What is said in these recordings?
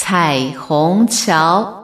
彩虹桥。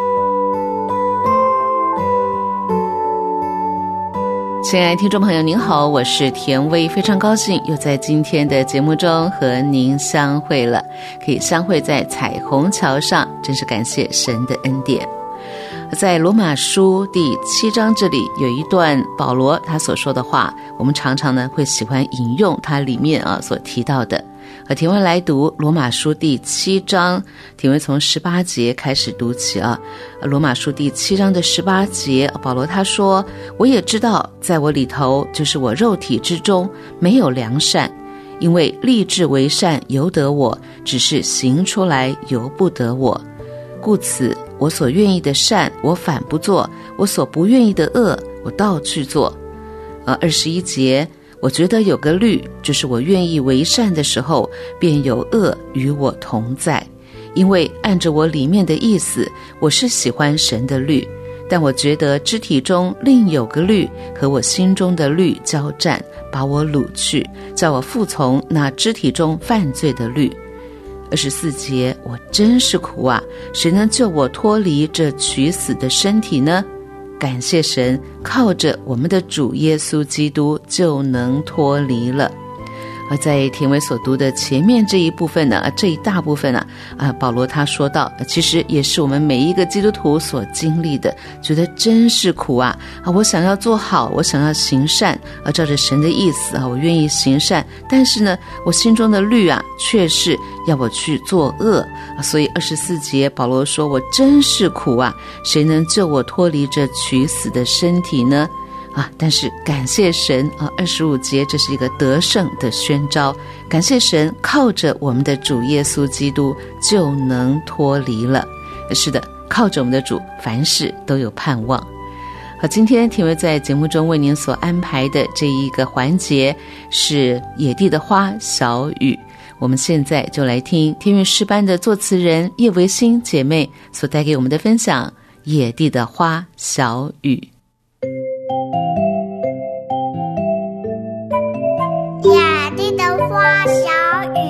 亲爱的听众朋友您好，我是田薇，非常高兴又在今天的节目中和您相会了，可以相会在彩虹桥上，真是感谢神的恩典。在罗马书第7章这里有一段保罗他所说的话，我们常常呢会喜欢引用他里面所提到的。田薇来读罗马书第7章，田薇从18节开始读起罗马书第7章的18节，保罗他说，我也知道在我里头，就是我肉体之中没有良善，因为立志为善由得我，只是行出来由不得我。故此我所愿意的善我反不做，我所不愿意的恶我倒去做。21节，我觉得有个律，就是我愿意为善的时候，便有恶与我同在。因为按着我里面的意思，我是喜欢神的律，但我觉得肢体中另有个律和我心中的律交战，把我掳去，叫我服从那肢体中犯罪的律。24节，我真是苦啊，谁能救我脱离这取死的身体呢？感谢神，靠着我们的主耶稣基督就能脱离了。而在田薇所读的前面这一部分呢，这一大部分保罗他说到，其实也是我们每一个基督徒所经历的，觉得真是苦啊！我想要做好，我想要行善，照着神的意思我愿意行善，但是呢，我心中的律却是要我去做恶所以24节保罗说，我真是苦啊！谁能救我脱离这取死的身体呢？但是感谢神25节，这是一个得胜的宣召，感谢神，靠着我们的主耶稣基督就能脱离了。是的，靠着我们的主，凡事都有盼望。今天田薇在节目中为您所安排的这一个环节是野地的花小雨，我们现在就来听天韵诗班的作词人叶维新姐妹所带给我们的分享，野地的花小雨。 野地的花小雨，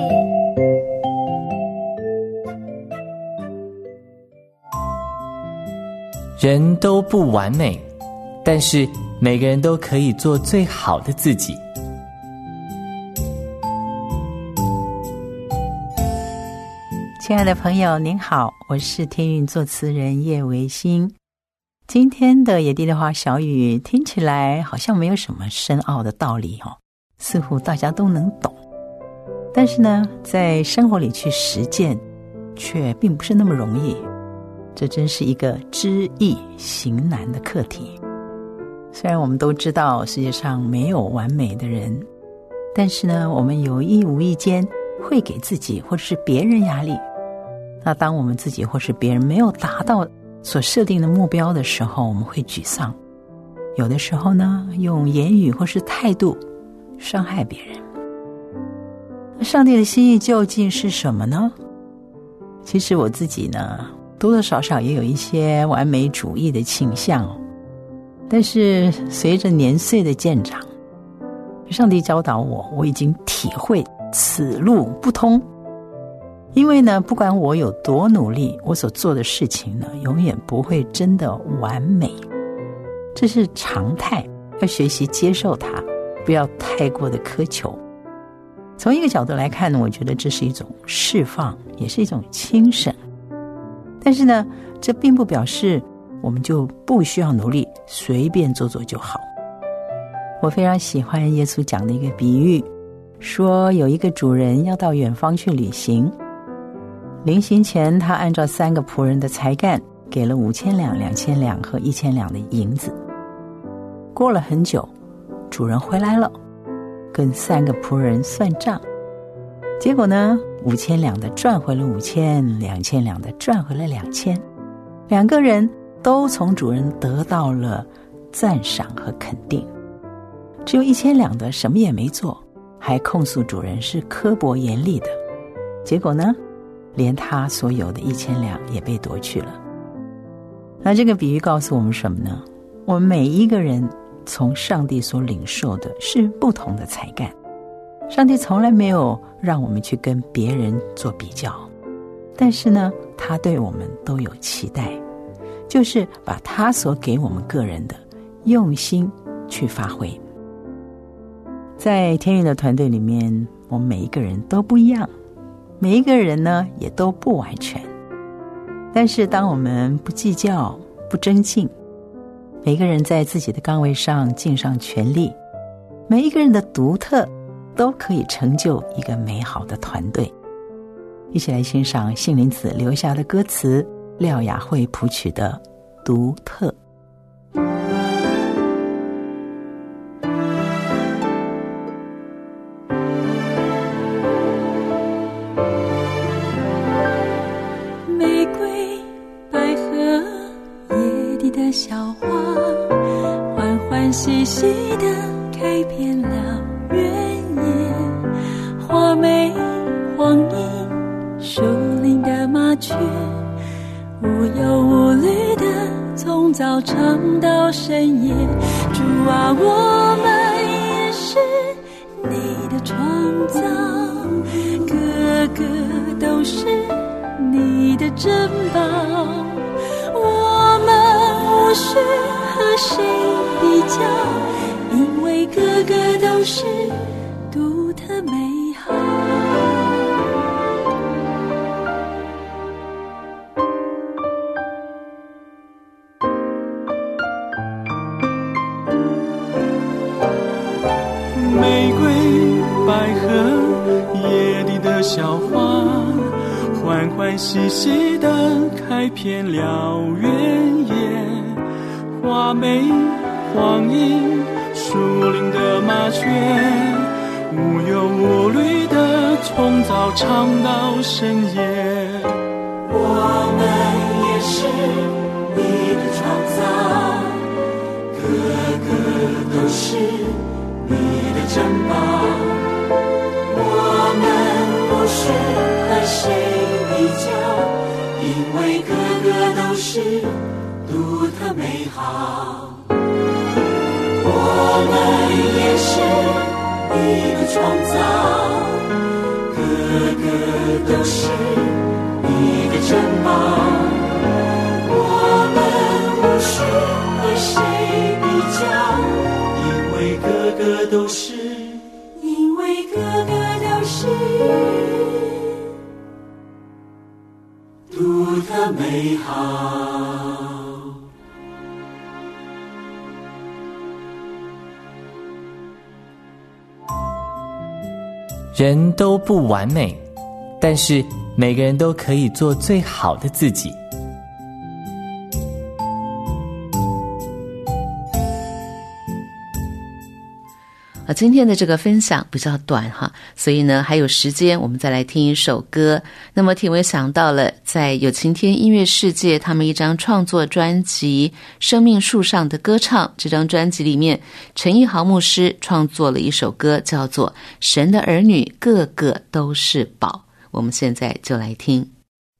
人都不完美，但是每个人都可以做最好的自己。 亲爱的朋友您好，我是天韵作词人叶维新。今天的野地的花小雨听起来好像没有什么深奥的道理似乎大家都能懂，但是呢，在生活里去实践却并不是那么容易，这真是一个知易行难的课题。虽然我们都知道世界上没有完美的人，但是呢，我们有意无意间会给自己或者是别人压力。那当我们自己或是别人没有达到所设定的目标的时候，我们会沮丧，有的时候呢，用言语或是态度伤害别人。上帝的心意究竟是什么呢？其实我自己呢，多多少少也有一些完美主义的倾向但是随着年岁的渐长，上帝教导我已经体会此路不通。因为呢，不管我有多努力，我所做的事情呢，永远不会真的完美，这是常态，要学习接受它，不要太过的苛求。从一个角度来看呢，我觉得这是一种释放，也是一种轻省。但是呢，这并不表示我们就不需要努力，随便做做就好。我非常喜欢耶稣讲的一个比喻，说有一个主人要到远方去旅行，临行前他按照3个仆人的才干，给了5000两、2000两和1000两的银子。过了很久，主人回来了，跟3个仆人算账，结果呢，5000两的赚回了5000，2000两的赚回了2000，2个人都从主人得到了赞赏和肯定。只有1000两的什么也没做，还控诉主人是刻薄严厉的，结果呢，连他所有的1000两也被夺去了。那这个比喻告诉我们什么呢？我们每一个人从上帝所领受的是不同的才干，上帝从来没有让我们去跟别人做比较， 但是呢，他对我们都有期待，就是把他所给我们个人的用心去发挥。在天韵的团队里面，我们每一个人都不一样，每一个人呢也都不完全，但是当我们不计较、不争竞，每个人在自己的岗位上尽上全力，每一个人的独特都可以成就一个美好的团队。一起来欣赏杏林子留下的歌词，廖雅慧谱曲的《独特》。 玫瑰、百合、野地的小花，欢欢喜喜地开遍了原野。花梅、黄莺、树林的麻雀，无忧无虑地从早唱到深夜。主啊，我们也是你的创造，个个都是你的珍宝，我们无需和谁比较，因为个个都是独特美好。 玫瑰、百合、野地的小花，欢欢喜喜地开遍了原野。花梅、黄莺、树林的麻雀，无忧无虑地从早唱到深夜。 我们也是你的创造，个个都是你的珍宝，我们不是和谁比较，因为个个都是独特美好。我们也是你的创造，个个都是你的珍宝，我们不是和谁比较，因为个个都是，因为个个都是独特美好。 人都不完美，但是每个人都可以做最好的自己。 今天的这个分享比较短哈，所以呢还有时间我们再来听一首歌。那么田伟想到了在有晴天音乐世界他们一张创作专辑《生命树上的歌唱》，这张专辑里面陈奕豪牧师创作了一首歌，叫做《神的儿女个个都是宝》，我们现在就来听。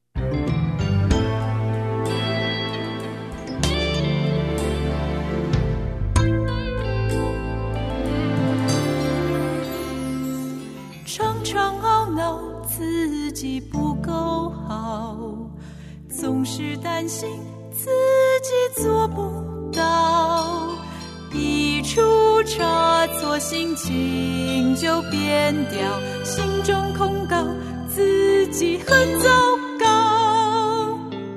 常常懊恼自己不够好，总是担心自己做不到，一出差错心情就变掉，心中控告自己很糟糕。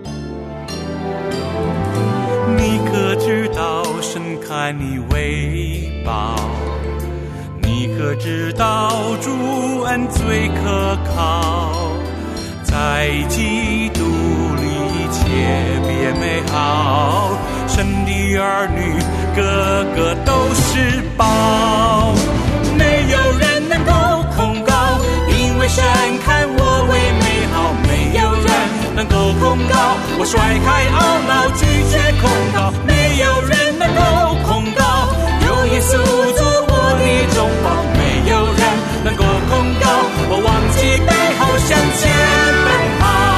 你可知道神看你为宝，你可知道主恩最可靠，在基督里一切变美好，神的儿女个个都是宝，没有人能够控告，因为神看我为美好，没有人能够控告，我甩开懊恼拒绝控告，没有人能够控告，有耶稣做我的中保，没有人能够控告，我忘记背后向前奔跑。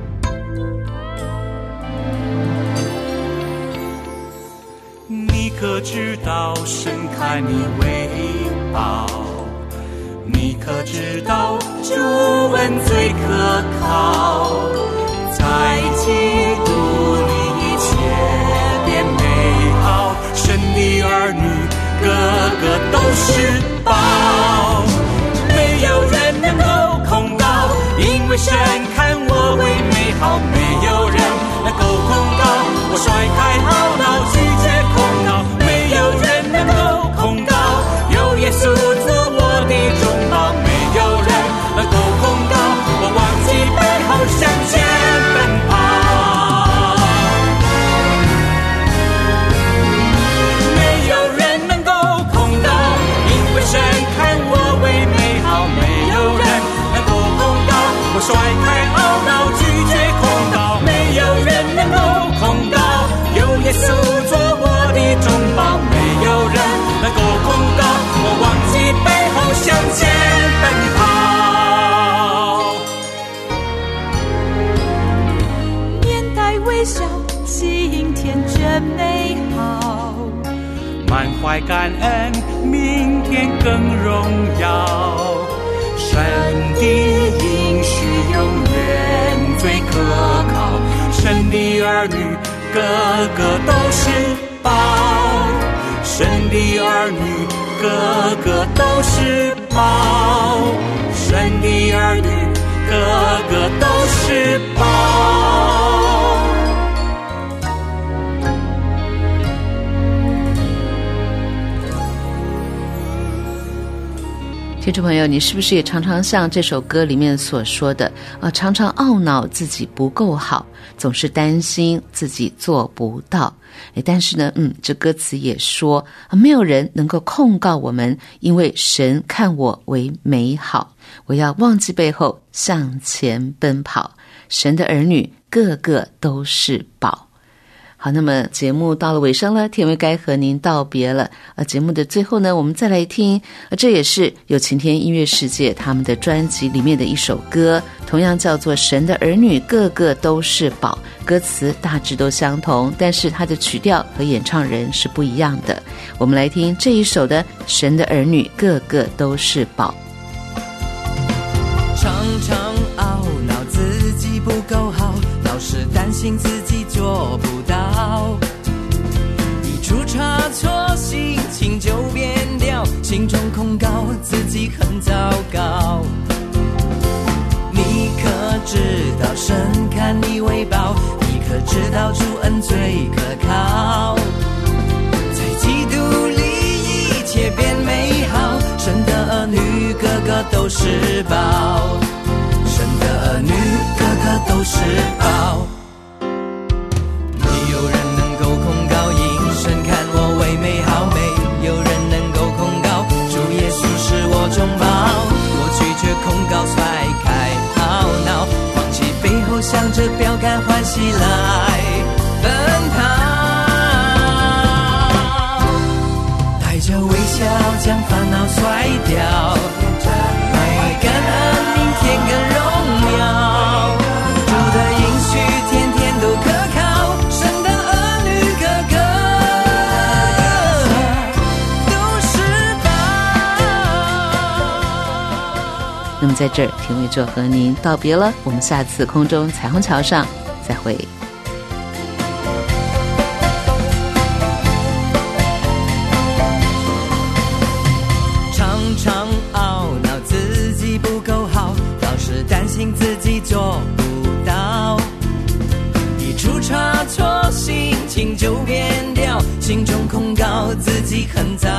你可知道伸开你为宝？你可知道主恩最可靠？在基督里一切变美好，神的儿女个个都是宝，没有人能够控告，因为神看我为美好，没有人能够控告我甩开懊恼，拒绝控告，没有人能够控告，有耶稣做我的中保，没有人能够控告我忘记背后向前奔跑，没有人能够控告，因为神看我为美好，没有人能够控告我甩开懊恼，拒绝控告，没有人能够控告，有耶稣做我的中保，没有人能够控告我忘记背后向前奔跑。 面带微笑，心天真美好， 满怀感恩，明天更荣耀。神的应许永远最可靠，神的儿女个个都是宝，神的儿女个个都是宝，神的儿女个个都是宝。 听众朋友，你是不是也常常像这首歌里面所说的常常懊恼自己不够好，总是担心自己做不到。但是呢这歌词也说没有人能够控告我们，因为神看我为美好，我要忘记背后向前奔跑，神的儿女个个都是宝。好，那么节目到了尾声了，天薇该和您道别了。节目的最后呢，我们再来听这也是有晴天音乐世界他们的专辑里面的一首歌，同样叫做神的儿女个个都是宝，歌词大致都相同，但是它的曲调和演唱人是不一样的。我们来听这一首的神的儿女个个都是宝。 常常懊恼自己不够好，老是担心自己做不到，一出差错心情就变掉，心中控告自己很糟糕。你可知道神看你为宝，你可知道主恩最可靠，在基督里一切变美好，神的儿女个个都是宝，神的儿女个个都是宝，没有人能够控告，因神看我为美好，没有人能够控告，主耶稣是我中保，我拒绝控告，甩开懊恼，忘记背后向着标杆欢喜来奔跑，带着微笑将烦恼甩掉，感恩明天更荣耀，主的应许天天都可靠，神的儿女个个都是宝。 那么在这儿天薇就和您道别了，我们下次空中彩虹桥上再会。 常常懊恼自己不够好，老是担心自己做不到，一出差错心情就变掉，心中控告自己很糟